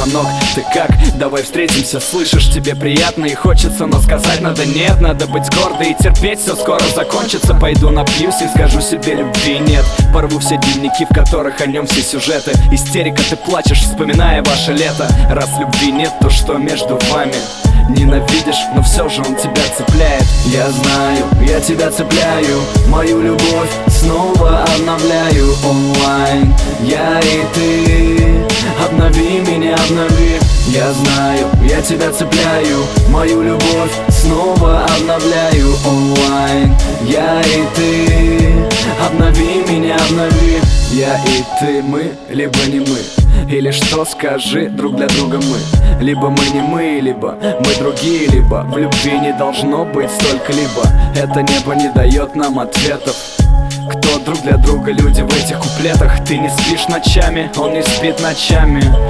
звонок. Ты как? Давай встретимся, слышишь, тебе приятно и хочется, но сказать надо нет. Надо быть гордой и терпеть, все скоро закончится. Пойду напьюсь и скажу себе любви нет. Порву все дневники, в которых о нем все сюжеты. Истерика, ты плачешь, вспоминая ваше лето. Раз любви нет, то что между вами? Ненавидишь, но все же он тебя цепляет. Я знаю, я тебя цепляю. Мою любовь снова обновляю онлайн. Я и ты, обнови меня, обнови. Я знаю, я тебя цепляю. Мою любовь снова обновляю онлайн. Я и ты, обнови меня, обнови. Я и ты, мы, либо не мы. Или что, скажи, друг для друга мы. Либо мы не мы, либо мы другие. Либо в любви не должно быть столько-либо. Это небо не дает нам ответов. Кто друг для друга люди в этих куплетах? Ты не спишь ночами, он не спит ночами.